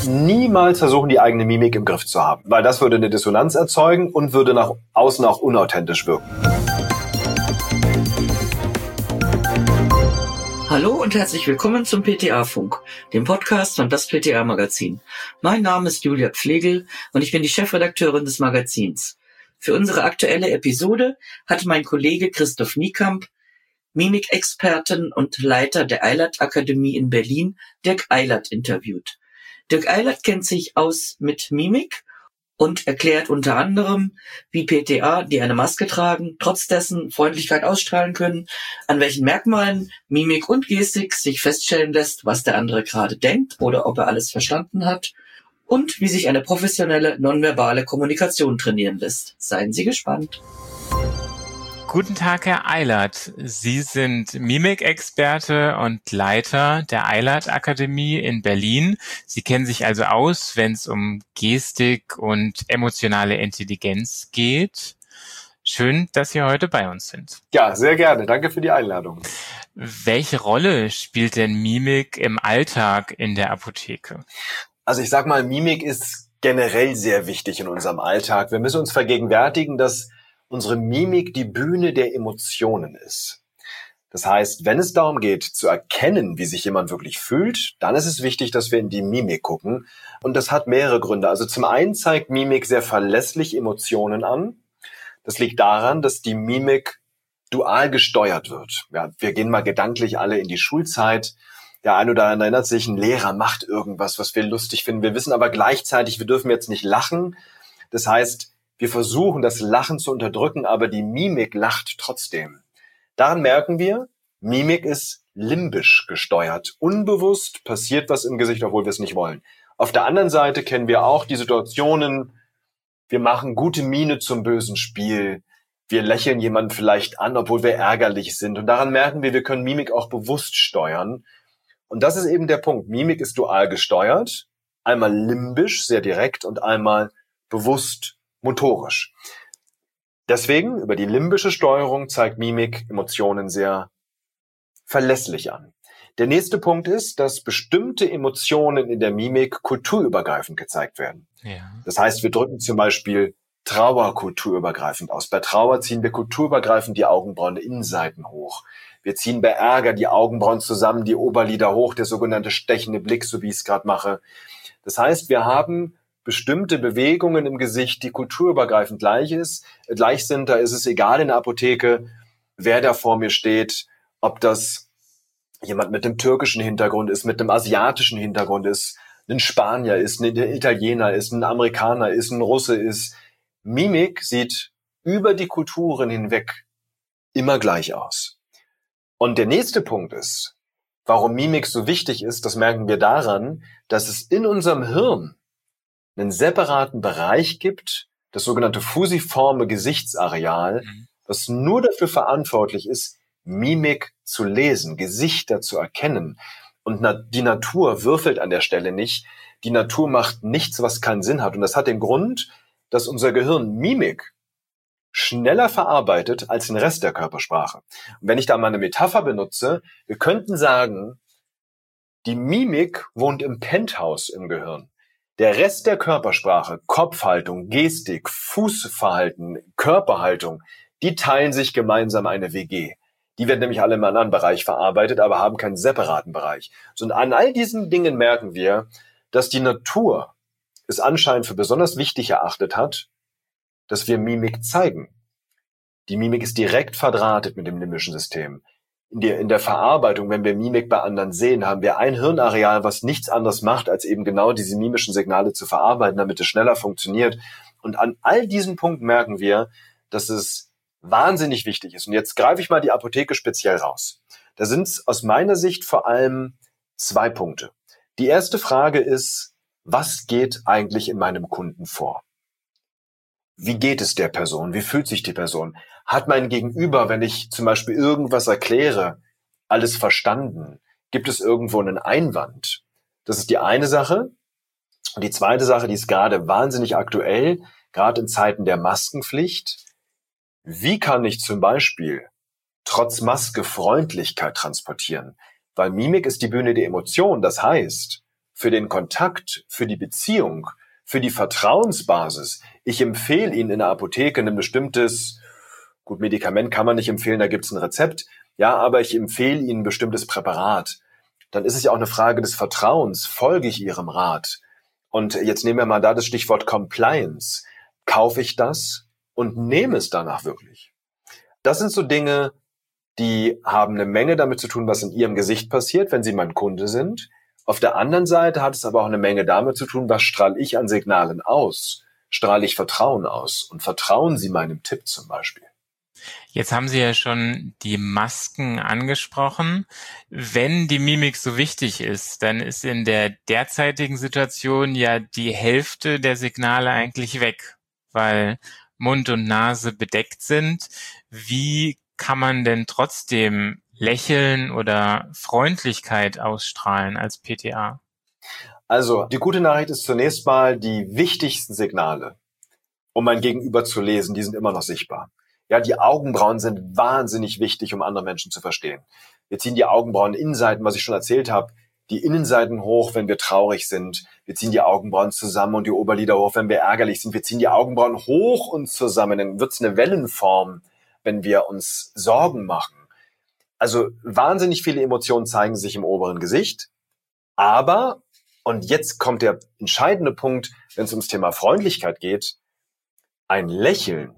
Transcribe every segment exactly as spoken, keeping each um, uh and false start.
niemals versuchen, die eigene Mimik im Griff zu haben, weil das würde eine Dissonanz erzeugen und würde nach außen auch unauthentisch wirken. Hallo und herzlich willkommen zum P T A-Funk, dem Podcast von das P T A-Magazin. Mein Name ist Julia Pflegel und ich bin die Chefredakteurin des Magazins. Für unsere aktuelle Episode hat mein Kollege Christoph Niekamp Mimikexperten und Leiter der Eilert-Akademie in Berlin, Dirk Eilert, interviewt. Dirk Eilert kennt sich aus mit Mimik und erklärt unter anderem, wie P T A, die eine Maske tragen, trotz dessen Freundlichkeit ausstrahlen können, an welchen Merkmalen Mimik und Gestik sich feststellen lässt, was der andere gerade denkt oder ob er alles verstanden hat, und wie sich eine professionelle nonverbale Kommunikation trainieren lässt. Seien Sie gespannt. Guten Tag, Herr Eilert. Sie sind Mimikexperte und Leiter der Eilert-Akademie in Berlin. Sie kennen sich also aus, wenn es um Gestik und emotionale Intelligenz geht. Schön, dass Sie heute bei uns sind. Ja, sehr gerne. Danke für die Einladung. Welche Rolle spielt denn Mimik im Alltag in der Apotheke? Also ich sag mal, Mimik ist generell sehr wichtig in unserem Alltag. Wir müssen uns vergegenwärtigen, dass unsere Mimik die Bühne der Emotionen ist. Das heißt, wenn es darum geht, zu erkennen, wie sich jemand wirklich fühlt, dann ist es wichtig, dass wir in die Mimik gucken. Und das hat mehrere Gründe. Also zum einen zeigt Mimik sehr verlässlich Emotionen an. Das liegt daran, dass die Mimik dual gesteuert wird. Ja, wir gehen mal gedanklich alle in die Schulzeit. Der eine oder andere erinnert sich, ein Lehrer macht irgendwas, was wir lustig finden. Wir wissen aber gleichzeitig, wir dürfen jetzt nicht lachen. Das heißt, wir versuchen, das Lachen zu unterdrücken, aber die Mimik lacht trotzdem. Daran merken wir, Mimik ist limbisch gesteuert. Unbewusst passiert was im Gesicht, obwohl wir es nicht wollen. Auf der anderen Seite kennen wir auch die Situationen, wir machen gute Miene zum bösen Spiel. Wir lächeln jemanden vielleicht an, obwohl wir ärgerlich sind. Und daran merken wir, wir können Mimik auch bewusst steuern. Und das ist eben der Punkt. Mimik ist dual gesteuert. Einmal limbisch, sehr direkt, und einmal bewusst motorisch. Deswegen, über die limbische Steuerung zeigt Mimik Emotionen sehr verlässlich an. Der nächste Punkt ist, dass bestimmte Emotionen in der Mimik kulturübergreifend gezeigt werden. Ja. Das heißt, wir drücken zum Beispiel Trauer kulturübergreifend aus. Bei Trauer ziehen wir kulturübergreifend die Augenbrauen Innenseiten hoch. Wir ziehen bei Ärger die Augenbrauen zusammen, die Oberlider hoch, der sogenannte stechende Blick, so wie ich es gerade mache. Das heißt, wir haben bestimmte Bewegungen im Gesicht, die kulturübergreifend gleich ist, gleich sind. Da ist es egal in der Apotheke, wer da vor mir steht, ob das jemand mit einem türkischen Hintergrund ist, mit einem asiatischen Hintergrund ist, ein Spanier ist, ein Italiener ist, ein Amerikaner ist, ein Russe ist. Mimik sieht über die Kulturen hinweg immer gleich aus. Und der nächste Punkt ist, warum Mimik so wichtig ist, das merken wir daran, dass es in unserem Hirn einen separaten Bereich gibt, das sogenannte fusiforme Gesichtsareal, das nur dafür verantwortlich ist, Mimik zu lesen, Gesichter zu erkennen. Und na- die Natur würfelt an der Stelle nicht. Die Natur macht nichts, was keinen Sinn hat. Und das hat den Grund, dass unser Gehirn Mimik schneller verarbeitet als den Rest der Körpersprache. Und wenn ich da mal eine Metapher benutze, wir könnten sagen, die Mimik wohnt im Penthouse im Gehirn. Der Rest der Körpersprache, Kopfhaltung, Gestik, Fußverhalten, Körperhaltung, die teilen sich gemeinsam eine W G. Die werden nämlich alle im anderen Bereich verarbeitet, aber haben keinen separaten Bereich. So, und an all diesen Dingen merken wir, dass die Natur es anscheinend für besonders wichtig erachtet hat, dass wir Mimik zeigen. Die Mimik ist direkt verdrahtet mit dem limbischen System. In der, in der Verarbeitung, wenn wir Mimik bei anderen sehen, haben wir ein Hirnareal, was nichts anderes macht, als eben genau diese mimischen Signale zu verarbeiten, damit es schneller funktioniert. Und an all diesen Punkten merken wir, dass es wahnsinnig wichtig ist. Und jetzt greife ich mal die Apotheke speziell raus. Da sind es aus meiner Sicht vor allem zwei Punkte. Die erste Frage ist, was geht eigentlich in meinem Kunden vor? Wie geht es der Person? Wie fühlt sich die Person? Hat mein Gegenüber, wenn ich zum Beispiel irgendwas erkläre, alles verstanden? Gibt es irgendwo einen Einwand? Das ist die eine Sache. Und die zweite Sache, die ist gerade wahnsinnig aktuell, gerade in Zeiten der Maskenpflicht. Wie kann ich zum Beispiel trotz Maske Freundlichkeit transportieren? Weil Mimik ist die Bühne der Emotionen. Das heißt, für den Kontakt, für die Beziehung, für die Vertrauensbasis. Ich empfehle Ihnen in der Apotheke ein bestimmtes, gut, Medikament kann man nicht empfehlen, da gibt es ein Rezept, ja, aber ich empfehle Ihnen ein bestimmtes Präparat. Dann ist es ja auch eine Frage des Vertrauens. Folge ich Ihrem Rat? Und jetzt nehmen wir mal da das Stichwort Compliance. Kaufe ich das und nehme es danach wirklich? Das sind so Dinge, die haben eine Menge damit zu tun, was in Ihrem Gesicht passiert, wenn Sie mein Kunde sind. Auf der anderen Seite hat es aber auch eine Menge damit zu tun, was strahle ich an Signalen aus? Strahle ich Vertrauen aus? Und vertrauen Sie meinem Tipp zum Beispiel? Jetzt haben Sie ja schon die Masken angesprochen. Wenn die Mimik so wichtig ist, dann ist in der derzeitigen Situation ja die Hälfte der Signale eigentlich weg, weil Mund und Nase bedeckt sind. Wie kann man denn trotzdem Lächeln oder Freundlichkeit ausstrahlen als P T A? Also, die gute Nachricht ist zunächst mal, die wichtigsten Signale, um mein Gegenüber zu lesen, die sind immer noch sichtbar. Ja, die Augenbrauen sind wahnsinnig wichtig, um andere Menschen zu verstehen. Wir ziehen die Augenbrauen Innenseiten, was ich schon erzählt habe, die Innenseiten hoch, wenn wir traurig sind. Wir ziehen die Augenbrauen zusammen und die Oberlider hoch, wenn wir ärgerlich sind. Wir ziehen die Augenbrauen hoch und zusammen. Dann wird's eine Wellenform, wenn wir uns Sorgen machen. Also wahnsinnig viele Emotionen zeigen sich im oberen Gesicht. Aber, und jetzt kommt der entscheidende Punkt, wenn es ums Thema Freundlichkeit geht, ein Lächeln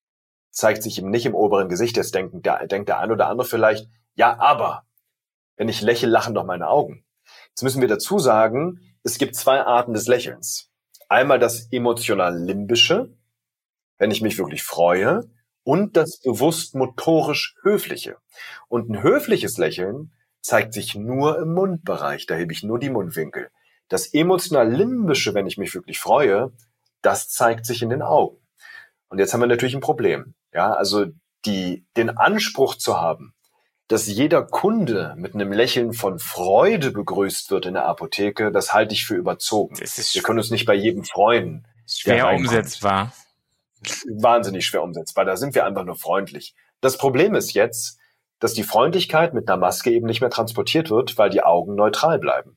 zeigt sich eben nicht im oberen Gesicht. Jetzt denkt der, denkt der ein oder andere vielleicht, ja, aber wenn ich lächle, lachen doch meine Augen. Jetzt müssen wir dazu sagen, es gibt zwei Arten des Lächelns. Einmal das emotional-limbische, wenn ich mich wirklich freue, und das bewusst motorisch höfliche. Und ein höfliches Lächeln zeigt sich nur im Mundbereich, da hebe ich nur die Mundwinkel. Das emotional-limbische, wenn ich mich wirklich freue, das zeigt sich in den Augen. Und jetzt haben wir natürlich ein Problem. Ja, also die, den Anspruch zu haben, dass jeder Kunde mit einem Lächeln von Freude begrüßt wird in der Apotheke, das halte ich für überzogen. Wir können uns nicht bei jedem freuen. Schwer umsetzbar. Wahnsinnig schwer umsetzbar. Da sind wir einfach nur freundlich. Das Problem ist jetzt, dass die Freundlichkeit mit einer Maske eben nicht mehr transportiert wird, weil die Augen neutral bleiben.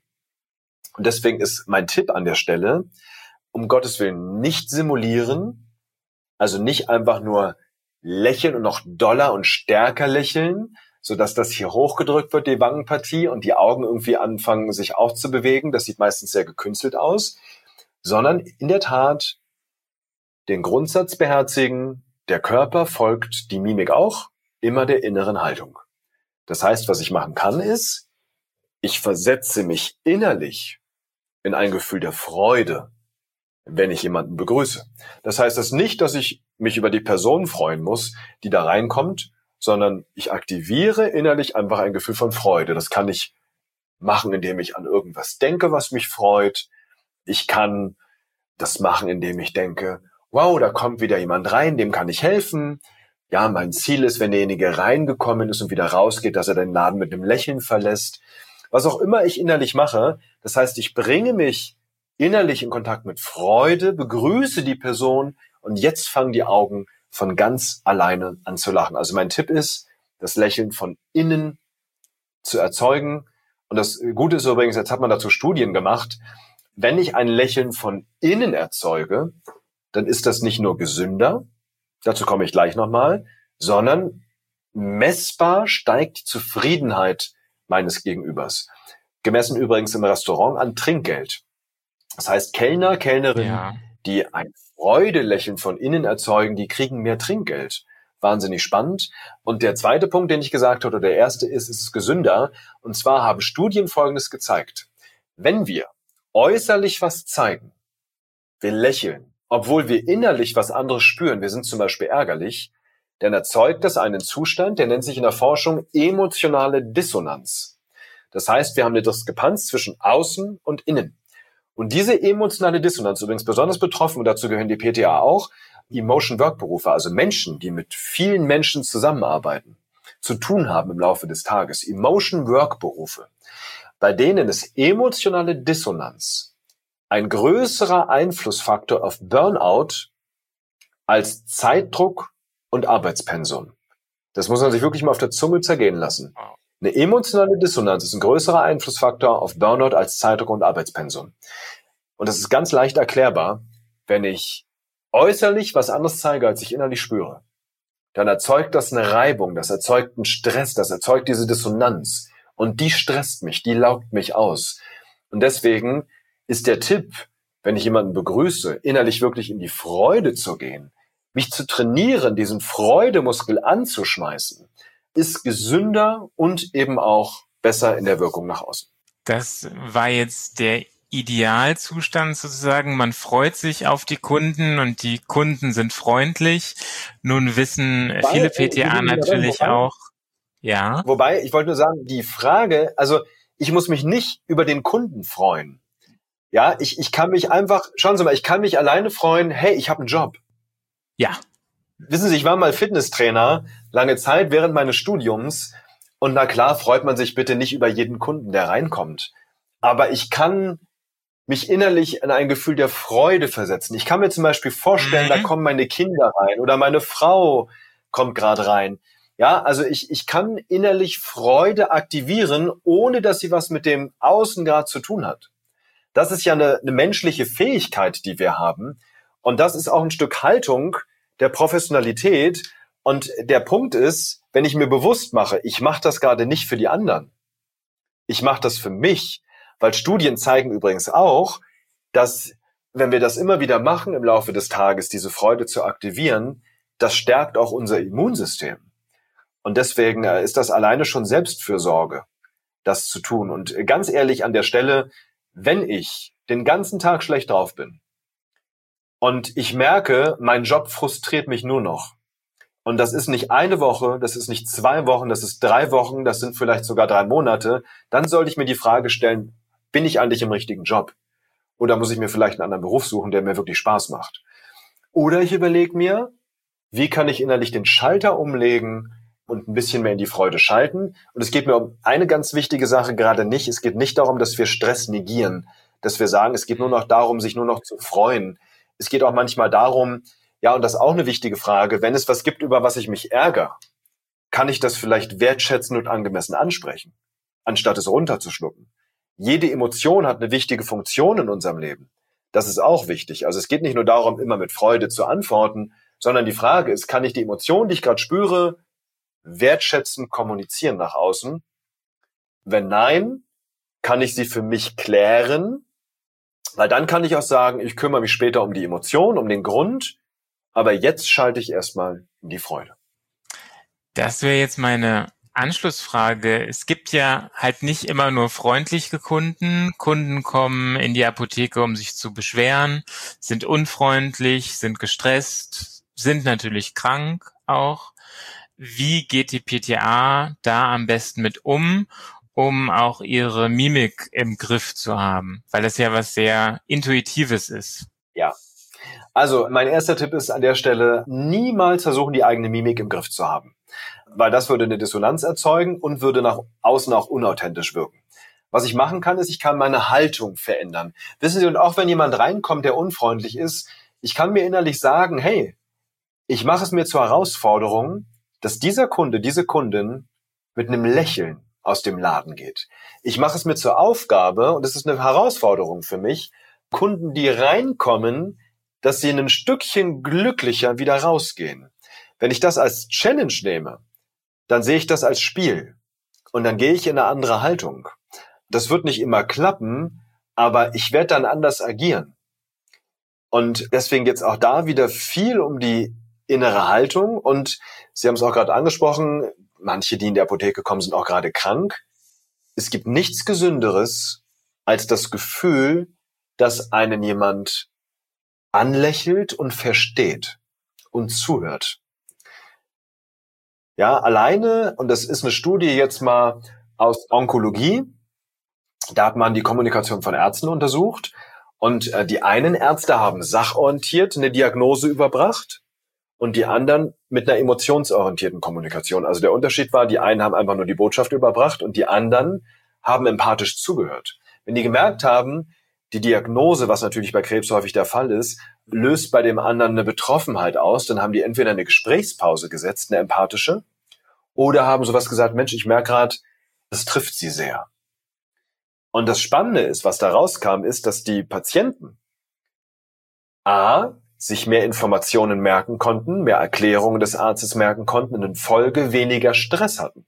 Und deswegen ist mein Tipp an der Stelle, um Gottes Willen nicht simulieren, also nicht einfach nur lächeln und noch doller und stärker lächeln, sodass das hier hochgedrückt wird, die Wangenpartie, und die Augen irgendwie anfangen, sich auch zu bewegen. Das sieht meistens sehr gekünstelt aus. Sondern in der Tat den Grundsatz beherzigen, der Körper folgt, die Mimik auch, immer der inneren Haltung. Das heißt, was ich machen kann, ist, ich versetze mich innerlich in ein Gefühl der Freude, wenn ich jemanden begrüße. Das heißt das nicht, dass ich mich über die Person freuen muss, die da reinkommt, sondern ich aktiviere innerlich einfach ein Gefühl von Freude. Das kann ich machen, indem ich an irgendwas denke, was mich freut. Ich kann das machen, indem ich denke, wow, da kommt wieder jemand rein, dem kann ich helfen. Ja, mein Ziel ist, wenn derjenige reingekommen ist und wieder rausgeht, dass er den Laden mit einem Lächeln verlässt. Was auch immer ich innerlich mache, das heißt, ich bringe mich innerlich in Kontakt mit Freude, begrüße die Person und jetzt fangen die Augen von ganz alleine an zu lachen. Also mein Tipp ist, das Lächeln von innen zu erzeugen. Und das Gute ist übrigens, jetzt hat man dazu Studien gemacht, wenn ich ein Lächeln von innen erzeuge, dann ist das nicht nur gesünder, dazu komme ich gleich nochmal, sondern messbar steigt die Zufriedenheit meines Gegenübers. Gemessen übrigens im Restaurant an Trinkgeld. Das heißt, Kellner, Kellnerinnen, ja, die ein Freudelächeln von innen erzeugen, die kriegen mehr Trinkgeld. Wahnsinnig spannend. Und der zweite Punkt, den ich gesagt habe, oder der erste ist, ist es gesünder. Und zwar haben Studien Folgendes gezeigt. Wenn wir äußerlich was zeigen, wir lächeln, obwohl wir innerlich was anderes spüren, wir sind zum Beispiel ärgerlich, dann erzeugt das einen Zustand, der nennt sich in der Forschung emotionale Dissonanz. Das heißt, wir haben eine Diskrepanz zwischen außen und innen. Und diese emotionale Dissonanz, übrigens besonders betroffen, und dazu gehören die P T A auch, Emotion Work Berufe, also Menschen, die mit vielen Menschen zusammenarbeiten, zu tun haben im Laufe des Tages, Emotion Work Berufe, bei denen ist emotionale Dissonanz ein größerer Einflussfaktor auf Burnout als Zeitdruck und Arbeitspensum. Das muss man sich wirklich mal auf der Zunge zergehen lassen. Eine emotionale Dissonanz ist ein größerer Einflussfaktor auf Burnout als Zeitdruck und Arbeitspensum. Und das ist ganz leicht erklärbar, wenn ich äußerlich was anderes zeige, als ich innerlich spüre. Dann erzeugt das eine Reibung, das erzeugt einen Stress, das erzeugt diese Dissonanz. Und die stresst mich, die laugt mich aus. Und deswegen ist der Tipp, wenn ich jemanden begrüße, innerlich wirklich in die Freude zu gehen, mich zu trainieren, diesen Freudemuskel anzuschmeißen, ist gesünder und eben auch besser in der Wirkung nach außen. Das war jetzt der Idealzustand sozusagen. Man freut sich auf die Kunden und die Kunden sind freundlich. Nun wissen Wobei, viele P T A natürlich wobei, auch, ja. Wobei, ich wollte nur sagen, die Frage, also ich muss mich nicht über den Kunden freuen. Ja, ich, ich kann mich einfach, schauen Sie mal, ich kann mich alleine freuen, hey, ich habe einen Job. Ja. Wissen Sie, ich war mal Fitnesstrainer, lange Zeit während meines Studiums. Und na klar, freut man sich bitte nicht über jeden Kunden, der reinkommt. Aber ich kann mich innerlich in ein Gefühl der Freude versetzen. Ich kann mir zum Beispiel vorstellen, mhm. da kommen meine Kinder rein oder meine Frau kommt gerade rein. Ja, also ich, ich kann innerlich Freude aktivieren, ohne dass sie was mit dem Außen gerade zu tun hat. Das ist ja eine, eine menschliche Fähigkeit, die wir haben. Und das ist auch ein Stück Haltung der Professionalität. Und der Punkt ist, wenn ich mir bewusst mache, ich mache das gerade nicht für die anderen. Ich mache das für mich. Weil Studien zeigen übrigens auch, dass wenn wir das immer wieder machen im Laufe des Tages, diese Freude zu aktivieren, das stärkt auch unser Immunsystem. Und deswegen ist das alleine schon Selbstfürsorge, das zu tun. Und ganz ehrlich an der Stelle, wenn ich den ganzen Tag schlecht drauf bin und ich merke, mein Job frustriert mich nur noch, und das ist nicht eine Woche, das ist nicht zwei Wochen, das ist drei Wochen, das sind vielleicht sogar drei Monate, dann sollte ich mir die Frage stellen, bin ich eigentlich im richtigen Job? Oder muss ich mir vielleicht einen anderen Beruf suchen, der mir wirklich Spaß macht? Oder ich überlege mir, wie kann ich innerlich den Schalter umlegen und ein bisschen mehr in die Freude schalten? Und es geht mir um eine ganz wichtige Sache gerade nicht. Es geht nicht darum, dass wir Stress negieren, dass wir sagen, es geht nur noch darum, sich nur noch zu freuen. Es geht auch manchmal darum, ja, und das ist auch eine wichtige Frage, wenn es was gibt, über was ich mich ärgere, kann ich das vielleicht wertschätzend und angemessen ansprechen, anstatt es runterzuschlucken? Jede Emotion hat eine wichtige Funktion in unserem Leben. Das ist auch wichtig. Also es geht nicht nur darum, immer mit Freude zu antworten, sondern die Frage ist, kann ich die Emotion, die ich gerade spüre, wertschätzend kommunizieren nach außen? Wenn nein, kann ich sie für mich klären, weil dann kann ich auch sagen, ich kümmere mich später um die Emotion, um den Grund, aber jetzt schalte ich erstmal in die Freude. Das wäre jetzt meine Anschlussfrage. Es gibt ja halt nicht immer nur freundliche Kunden. Kunden kommen in die Apotheke, um sich zu beschweren, sind unfreundlich, sind gestresst, sind natürlich krank auch. Wie geht die P T A da am besten mit um, um auch ihre Mimik im Griff zu haben? Weil das ja was sehr Intuitives ist. Ja. Also mein erster Tipp ist an der Stelle, niemals versuchen, die eigene Mimik im Griff zu haben. Weil das würde eine Dissonanz erzeugen und würde nach außen auch unauthentisch wirken. Was ich machen kann, ist, ich kann meine Haltung verändern. Wissen Sie, und auch wenn jemand reinkommt, der unfreundlich ist, ich kann mir innerlich sagen, hey, ich mache es mir zur Herausforderung, dass dieser Kunde, diese Kundin mit einem Lächeln aus dem Laden geht. Ich mache es mir zur Aufgabe, und es ist eine Herausforderung für mich, Kunden, die reinkommen, dass sie ein Stückchen glücklicher wieder rausgehen. Wenn ich das als Challenge nehme, dann sehe ich das als Spiel und dann gehe ich in eine andere Haltung. Das wird nicht immer klappen, aber ich werde dann anders agieren. Und deswegen geht es auch da wieder viel um die innere Haltung. Und Sie haben es auch gerade angesprochen, manche, die in die Apotheke kommen, sind auch gerade krank. Es gibt nichts Gesünderes als das Gefühl, dass einen jemand anlächelt und versteht und zuhört. Ja, alleine, und das ist eine Studie jetzt mal aus Onkologie, da hat man die Kommunikation von Ärzten untersucht und äh, die einen Ärzte haben sachorientiert eine Diagnose überbracht und die anderen mit einer emotionsorientierten Kommunikation. Also der Unterschied war, die einen haben einfach nur die Botschaft überbracht und die anderen haben empathisch zugehört. Wenn die gemerkt haben, die Diagnose, was natürlich bei Krebs häufig der Fall ist, löst bei dem anderen eine Betroffenheit aus, dann haben die entweder eine Gesprächspause gesetzt, eine empathische, oder haben sowas gesagt, Mensch, ich merke gerade, Das trifft sie sehr. Und das Spannende ist, was da rauskam, ist, dass die Patienten A, sich mehr Informationen merken konnten, mehr Erklärungen des Arztes merken konnten und in Folge weniger Stress hatten.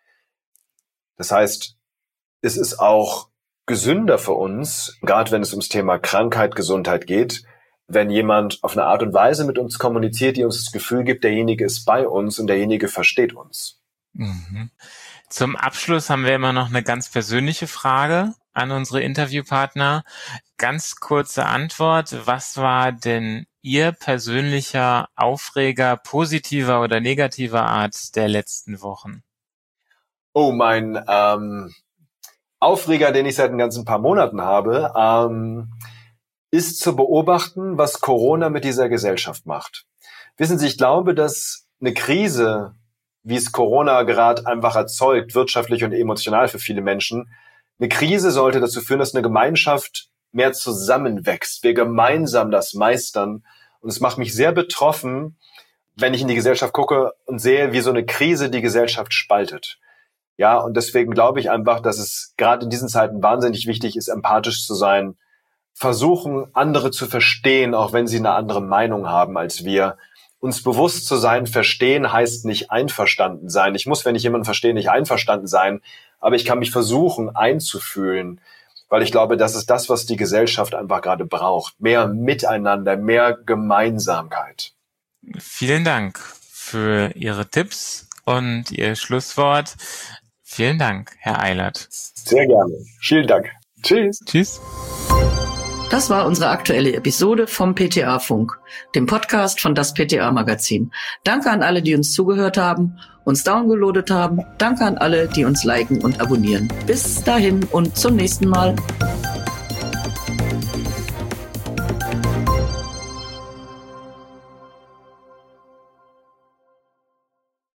Das heißt, es ist auch gesünder für uns, gerade wenn es ums Thema Krankheit, Gesundheit geht, wenn jemand auf eine Art und Weise mit uns kommuniziert, die uns das Gefühl gibt, derjenige ist bei uns und derjenige versteht uns. Mhm. Zum Abschluss haben wir immer noch eine ganz persönliche Frage an unsere Interviewpartner. Ganz kurze Antwort. Was war denn Ihr persönlicher Aufreger positiver oder negativer Art der letzten Wochen? Oh, mein ähm, Aufreger, den ich seit ein ganzen paar Monaten habe, ähm, ist zu beobachten, was Corona mit dieser Gesellschaft macht. Wissen Sie, ich glaube, dass eine Krise, wie es Corona gerade einfach erzeugt, wirtschaftlich und emotional für viele Menschen, eine Krise sollte dazu führen, dass eine Gemeinschaft mehr zusammenwächst, wir gemeinsam das meistern. Und es macht mich sehr betroffen, wenn ich in die Gesellschaft gucke und sehe, wie so eine Krise die Gesellschaft spaltet. Ja, und deswegen glaube ich einfach, dass es gerade in diesen Zeiten wahnsinnig wichtig ist, empathisch zu sein, versuchen, andere zu verstehen, auch wenn sie eine andere Meinung haben als wir. Uns bewusst zu sein, verstehen heißt nicht einverstanden sein. Ich muss, wenn ich jemanden verstehe, nicht einverstanden sein, aber ich kann mich versuchen einzufühlen, weil ich glaube, das ist das, was die Gesellschaft einfach gerade braucht. Mehr Miteinander, mehr Gemeinsamkeit. Vielen Dank für Ihre Tipps und Ihr Schlusswort. Vielen Dank, Herr Eilert. Sehr gerne. Vielen Dank. Tschüss. Tschüss. Das war unsere aktuelle Episode vom P T A-Funk, dem Podcast von das P T A-Magazin. Danke an alle, die uns zugehört haben, uns downgeloadet haben. Danke an alle, die uns liken und abonnieren. Bis dahin und zum nächsten Mal.